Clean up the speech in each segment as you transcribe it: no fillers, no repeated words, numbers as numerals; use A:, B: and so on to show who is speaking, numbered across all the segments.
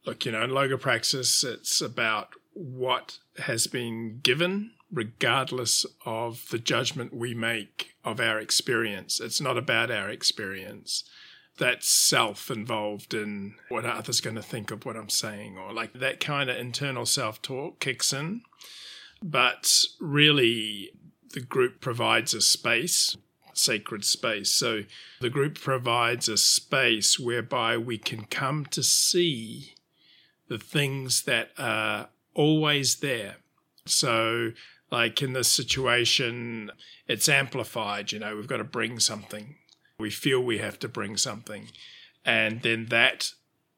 A: Look, in Logopraxis, it's about what has been given, regardless of the judgment we make of our experience. It's not about our experience. That's self involved in what are others going to think of what I'm saying, or like that kind of internal self-talk kicks in. But really, the group provides a space, sacred space. So the group provides a space whereby we can come to see the things that are always there. So like in this situation, it's amplified, we've got to bring something. We feel we have to bring something. And then that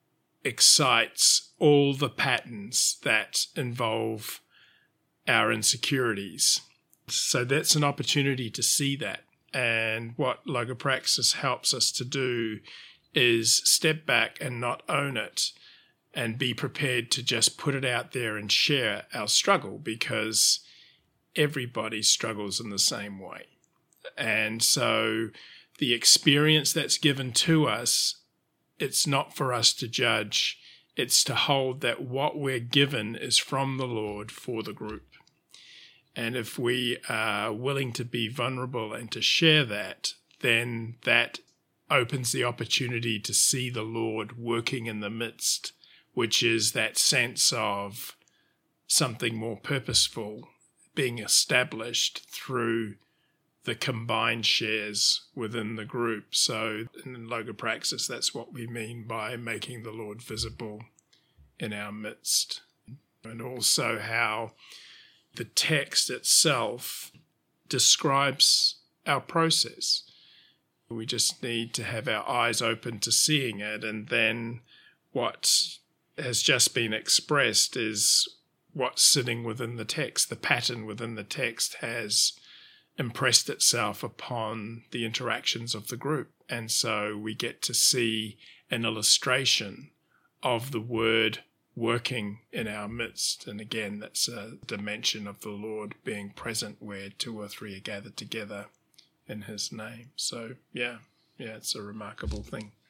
A: excites all the patterns that involve our insecurities. So that's an opportunity to see that. And what Logopraxis helps us to do is step back and not own it and be prepared to just put it out there and share our struggle, because everybody struggles in the same way. And so the experience that's given to us, it's not for us to judge. It's to hold that what we're given is from the Lord for the group. And if we are willing to be vulnerable and to share that, then that opens the opportunity to see the Lord working in the midst, which is that sense of something more purposeful being established through the combined shares within the group. So in Logopraxis, that's what we mean by making the Lord visible in our midst. And also how the text itself describes our process. We just need to have our eyes open to seeing it, and then what has just been expressed is what's sitting within the text. The pattern within the text has impressed itself upon the interactions of the group. And so we get to see an illustration of the word working in our midst. And again, that's a dimension of the Lord being present where two or three are gathered together in his name. So yeah, it's a remarkable thing.